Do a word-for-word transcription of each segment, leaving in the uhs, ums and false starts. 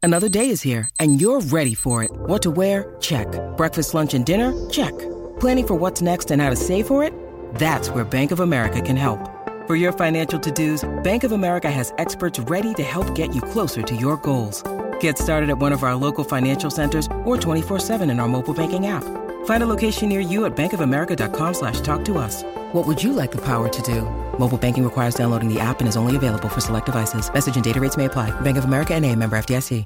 Another day is here, and you're ready for it. What to wear? Check. Breakfast, lunch, and dinner? Check. Planning for what's next and how to save for it? That's where Bank of America can help. For your financial to-dos, Bank of America has experts ready to help get you closer to your goals. Get started at one of our local financial centers or twenty-four seven in our mobile banking app. Find a location near you at bankofamerica.com slash talk to us. What would you like the power to do? Mobile banking requires downloading the app and is only available for select devices. Message and data rates may apply. Bank of America N A, member F D I C.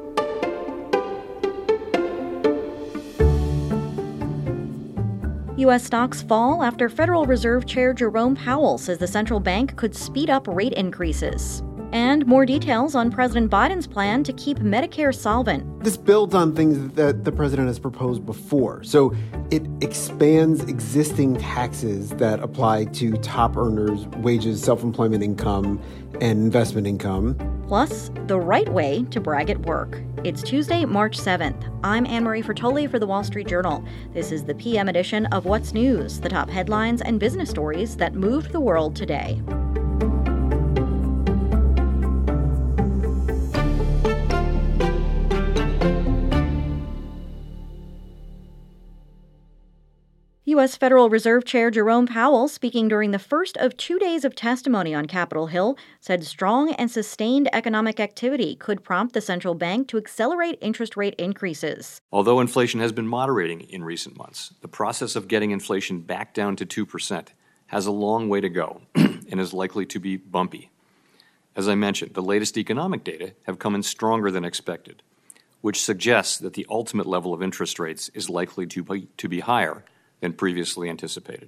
U S stocks fall after Federal Reserve Chair Jerome Powell says the central bank could speed up rate increases. And more details on President Biden's plan to keep Medicare solvent. This builds on things that the president has proposed before. So it expands existing taxes that apply to top earners, wages, self-employment income, and investment income. Plus, the right way to brag at work. It's Tuesday, March seventh. I'm Anne-Marie Fertoli for The Wall Street Journal. This is the P M edition of What's News, the top headlines and business stories that moved the world today. U S. Federal Reserve Chair Jerome Powell, speaking during the first of two days of testimony on Capitol Hill, said strong and sustained economic activity could prompt the central bank to accelerate interest rate increases. Although inflation has been moderating in recent months, the process of getting inflation back down to two percent has a long way to go and is likely to be bumpy. As I mentioned, the latest economic data have come in stronger than expected, which suggests that the ultimate level of interest rates is likely to be, to be higher than previously anticipated.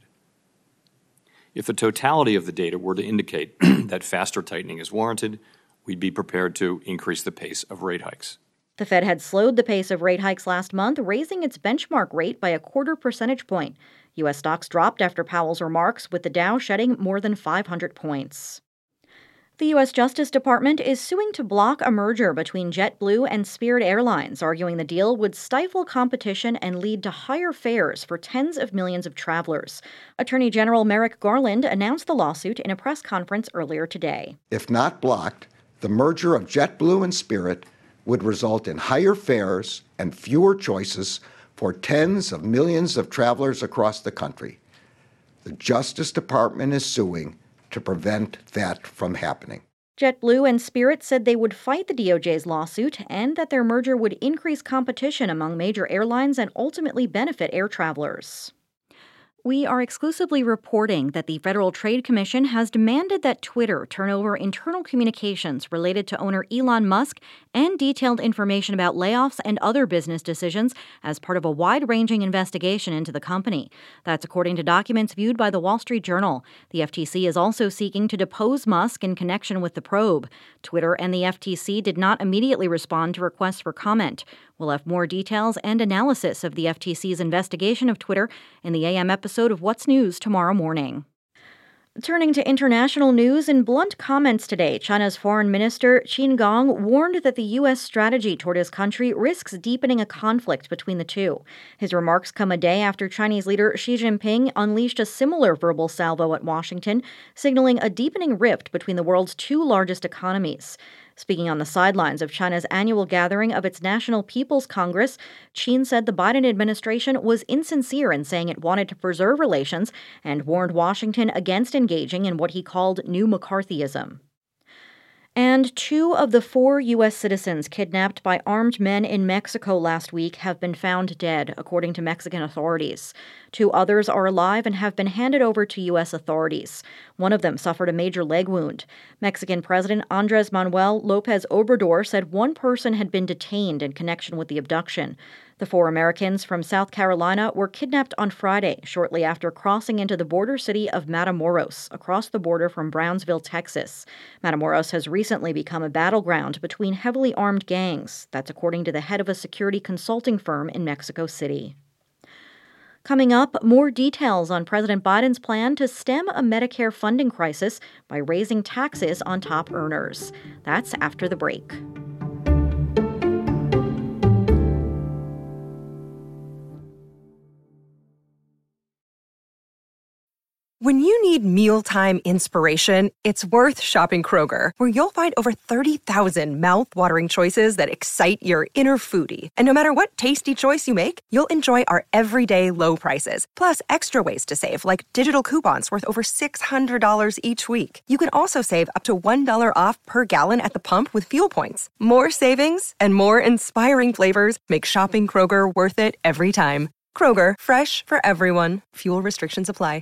If the totality of the data were to indicate that faster tightening is warranted, we'd be prepared to increase the pace of rate hikes. The Fed had slowed the pace of rate hikes last month, raising its benchmark rate by a quarter percentage point. U S stocks dropped after Powell's remarks, with the Dow shedding more than five hundred points. The U S. Justice Department is suing to block a merger between JetBlue and Spirit Airlines, arguing the deal would stifle competition and lead to higher fares for tens of millions of travelers. Attorney General Merrick Garland announced the lawsuit in a press conference earlier today. If not blocked, the merger of JetBlue and Spirit would result in higher fares and fewer choices for tens of millions of travelers across the country. The Justice Department is suing to prevent that from happening. JetBlue and Spirit said they would fight the D O J's lawsuit and that their merger would increase competition among major airlines and ultimately benefit air travelers. We are exclusively reporting that the Federal Trade Commission has demanded that Twitter turn over internal communications related to owner Elon Musk and detailed information about layoffs and other business decisions as part of a wide-ranging investigation into the company. That's according to documents viewed by the Wall Street Journal. The F T C is also seeking to depose Musk in connection with the probe. Twitter and the F T C did not immediately respond to requests for comment. We'll have more details and analysis of the F T C's investigation of Twitter in the A M episode of What's News tomorrow morning. Turning to international news, in blunt comments today, China's Foreign Minister Qin Gang warned that the U S strategy toward his country risks deepening a conflict between the two. His remarks come a day after Chinese leader Xi Jinping unleashed a similar verbal salvo at Washington, signaling a deepening rift between the world's two largest economies. Speaking on the sidelines of China's annual gathering of its National People's Congress, Qin said the Biden administration was insincere in saying it wanted to preserve relations and warned Washington against engaging in what he called new McCarthyism. And two of the four U S citizens kidnapped by armed men in Mexico last week have been found dead, according to Mexican authorities. Two others are alive and have been handed over to U S authorities. One of them suffered a major leg wound. Mexican President Andrés Manuel López Obrador said one person had been detained in connection with the abduction. The four Americans from South Carolina were kidnapped on Friday, shortly after crossing into the border city of Matamoros, across the border from Brownsville, Texas. Matamoros has recently become a battleground between heavily armed gangs. That's according to the head of a security consulting firm in Mexico City. Coming up, more details on President Biden's plan to stem a Medicare funding crisis by raising taxes on top earners. That's after the break. When you need need mealtime inspiration, it's worth shopping Kroger, where you'll find over thirty thousand mouth-watering choices that excite your inner foodie. And no matter what tasty choice you make, you'll enjoy our everyday low prices, plus extra ways to save, like digital coupons worth over six hundred dollars each week. You can also save up to one dollar off per gallon at the pump with fuel points. More savings and more inspiring flavors make shopping Kroger worth it every time. Kroger, fresh for everyone. Fuel restrictions apply.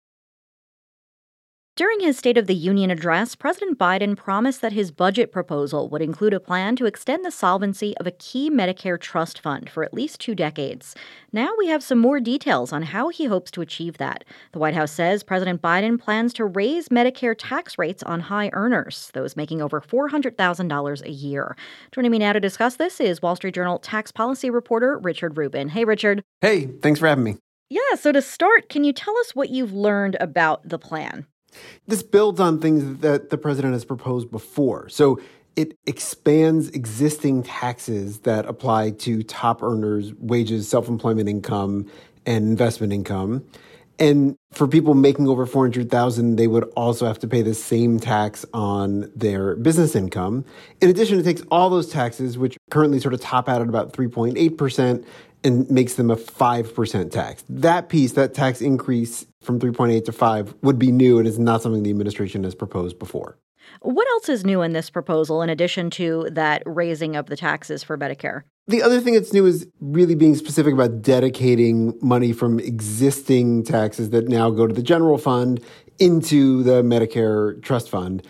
During his State of the Union address, President Biden promised that his budget proposal would include a plan to extend the solvency of a key Medicare trust fund for at least two decades. Now we have some more details on how he hopes to achieve that. The White House says President Biden plans to raise Medicare tax rates on high earners, those making over four hundred thousand dollars a year. Joining me now to discuss this is Wall Street Journal tax policy reporter Richard Rubin. Hey, Richard. Hey, thanks for having me. Yeah, so to start, can you tell us what you've learned about the plan? This builds on things that the president has proposed before. So it expands existing taxes that apply to top earners, wages, self-employment income, and investment income. And for people making over four hundred thousand dollars, they would also have to pay the same tax on their business income. In addition, it takes all those taxes, which currently sort of top out at about three point eight percent, and makes them a five percent tax. That piece, that tax increase from three point eight to five, would be new and is not something the administration has proposed before. What else is new in this proposal in addition to that raising of the taxes for Medicare? The other thing that's new is really being specific about dedicating money from existing taxes that now go to the general fund into the Medicare trust fund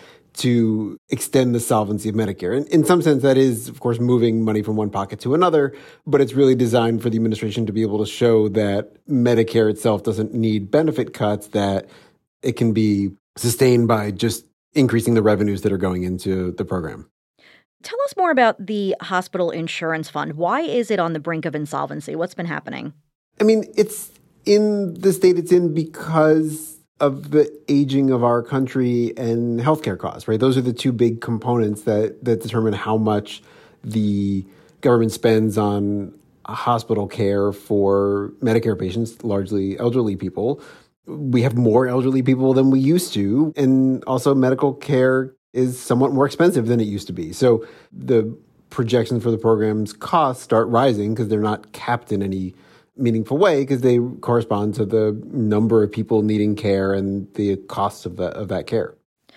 to extend the solvency of Medicare. And in some sense, that is, of course, moving money from one pocket to another, but it's really designed for the administration to be able to show that Medicare itself doesn't need benefit cuts, that it can be sustained by just increasing the revenues that are going into the program. Tell us more about the hospital insurance fund. Why is it on the brink of insolvency? What's been happening? I mean, it's in the state it's in because of the aging of our country and healthcare costs, right? Those are the two big components that, that determine how much the government spends on hospital care for Medicare patients, largely elderly people. We have more elderly people than we used to, and also medical care is somewhat more expensive than it used to be. So the projections for the program's costs start rising because they're not capped in any meaningful way because they correspond to the number of people needing care and the cost of that, of that care.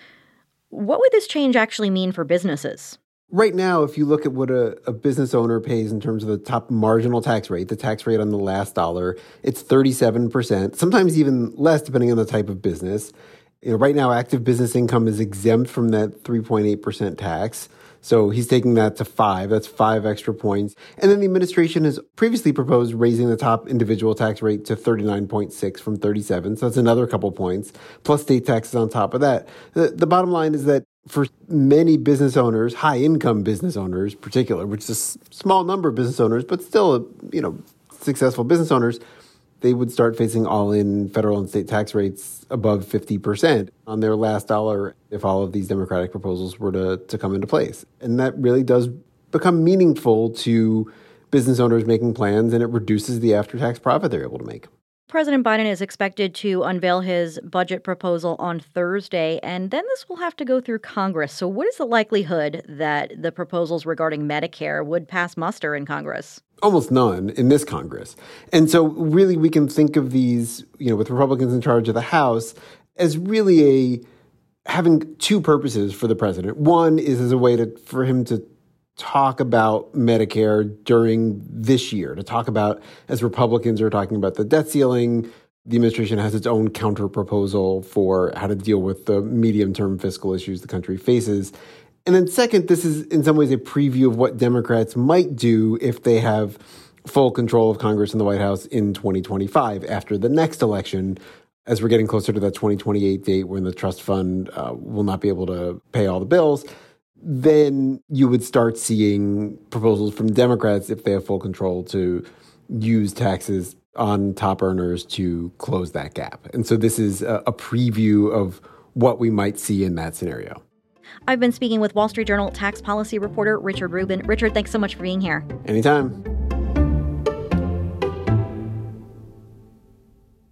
What would this change actually mean for businesses? Right now, if you look at what a, a business owner pays in terms of the top marginal tax rate, the tax rate on the last dollar, it's thirty-seven percent, sometimes even less depending on the type of business. You know, right now, active business income is exempt from that three point eight percent tax. So he's taking that to five. That's five extra points. And then the administration has previously proposed raising the top individual tax rate to thirty-nine point six from thirty-seven. So that's another couple points, plus state taxes on top of that. The, the bottom line is that for many business owners, high-income business owners in particular, which is a small number of business owners, but still, you know, successful business owners, they would start facing all-in federal and state tax rates above fifty percent on their last dollar if all of these Democratic proposals were to, to come into place. And that really does become meaningful to business owners making plans, and it reduces the after-tax profit they're able to make. President Biden is expected to unveil his budget proposal on Thursday, and then this will have to go through Congress. So what is the likelihood that the proposals regarding Medicare would pass muster in Congress? Almost none in this Congress. And so really we can think of these, you know, with Republicans in charge of the House as really a having two purposes for the president. One is as a way to for him to talk about Medicare during this year, to talk about, as Republicans are talking about the debt ceiling, the administration has its own counter proposal for how to deal with the medium-term fiscal issues the country faces. And then second, this is in some ways a preview of what Democrats might do if they have full control of Congress and the White House in twenty twenty-five after the next election, as we're getting closer to that twenty twenty-eight date when the trust fund uh, will not be able to pay all the bills. Then you would start seeing proposals from Democrats, if they have full control, to use taxes on top earners to close that gap. And so this is a, a preview of what we might see in that scenario. I've been speaking with Wall Street Journal tax policy reporter Richard Rubin. Richard, thanks so much for being here. Anytime. And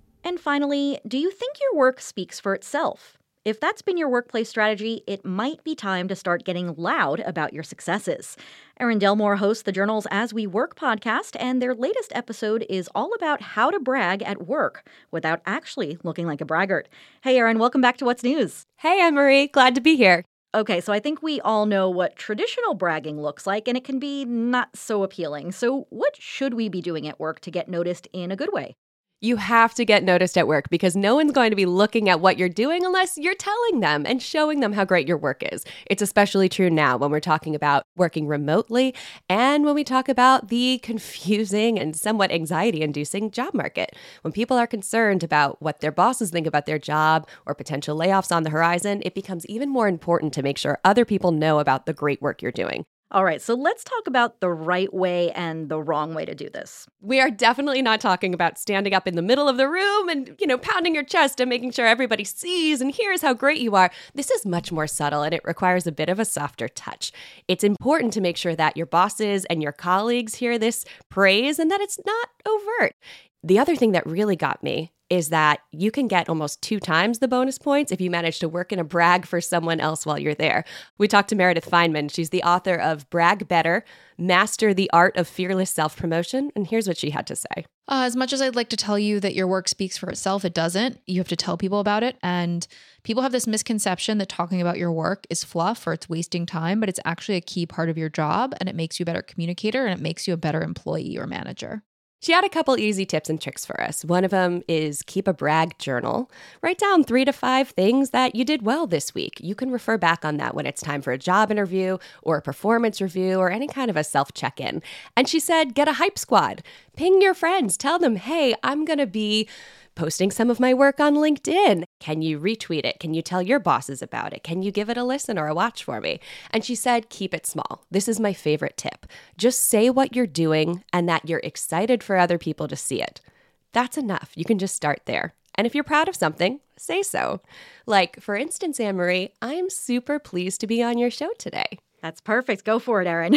finally, do you think your work speaks for itself? If that's been your workplace strategy, it might be time to start getting loud about your successes. Erin Delmore hosts the Journal's As We Work podcast, and their latest episode is all about how to brag at work without actually looking like a braggart. Hey, Erin, welcome back to What's News. Hey, Anne-Marie. Glad to be here. Okay, so I think we all know what traditional bragging looks like, and it can be not so appealing. So what should we be doing at work to get noticed in a good way? You have to get noticed at work because no one's going to be looking at what you're doing unless you're telling them and showing them how great your work is. It's especially true now when we're talking about working remotely and when we talk about the confusing and somewhat anxiety-inducing job market. When people are concerned about what their bosses think about their job or potential layoffs on the horizon, it becomes even more important to make sure other people know about the great work you're doing. All right, so let's talk about the right way and the wrong way to do this. We are definitely not talking about standing up in the middle of the room and, you know, pounding your chest and making sure everybody sees and hears how great you are. This is much more subtle and it requires a bit of a softer touch. It's important to make sure that your bosses and your colleagues hear this praise and that it's not overt. The other thing that really got me is that you can get almost two times the bonus points if you manage to work in a brag for someone else while you're there. We talked to Meredith Feynman. She's the author of Brag Better, Master the Art of Fearless Self-Promotion. And here's what she had to say. Uh, as much as I'd like to tell you that your work speaks for itself, it doesn't. You have to tell people about it. And people have this misconception that talking about your work is fluff or it's wasting time, but it's actually a key part of your job and it makes you a better communicator and it makes you a better employee or manager. She had a couple easy tips and tricks for us. One of them is keep a brag journal. Write down three to five things that you did well this week. You can refer back on that when it's time for a job interview or a performance review or any kind of a self-check-in. And she said, get a hype squad. Ping your friends. Tell them, hey, I'm going to be posting some of my work on LinkedIn. Can you retweet it? Can you tell your bosses about it? Can you give it a listen or a watch for me? And she said, keep it small. This is my favorite tip. Just say what you're doing and that you're excited for other people to see it. That's enough. You can just start there. And if you're proud of something, say so. Like, for instance, Anne-Marie, I'm super pleased to be on your show today. That's perfect. Go for it, Erin.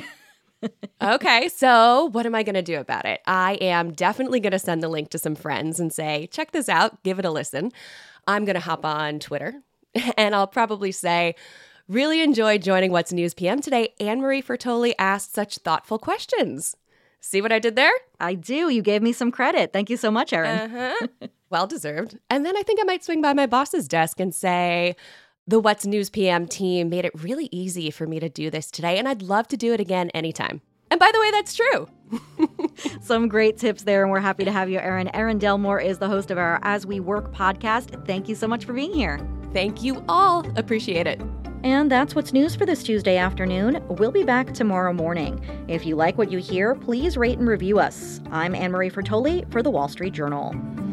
Okay, so what am I going to do about it? I am definitely going to send the link to some friends and say, check this out, give it a listen. I'm going to hop on Twitter and I'll probably say, really enjoyed joining What's News P M today. Anne-Marie Fertoli asked such thoughtful questions. See what I did there? I do. You gave me some credit. Thank you so much, Erin. Uh-huh. Well deserved. And then I think I might swing by my boss's desk and say, the What's News P M team made it really easy for me to do this today, and I'd love to do it again anytime. And by the way, that's true. Some great tips there, and we're happy to have you, Erin. Erin Delmore is the host of our As We Work podcast. Thank you so much for being here. Thank you all. Appreciate it. And that's What's News for this Tuesday afternoon. We'll be back tomorrow morning. If you like what you hear, please rate and review us. I'm Anne-Marie Fertoli for The Wall Street Journal.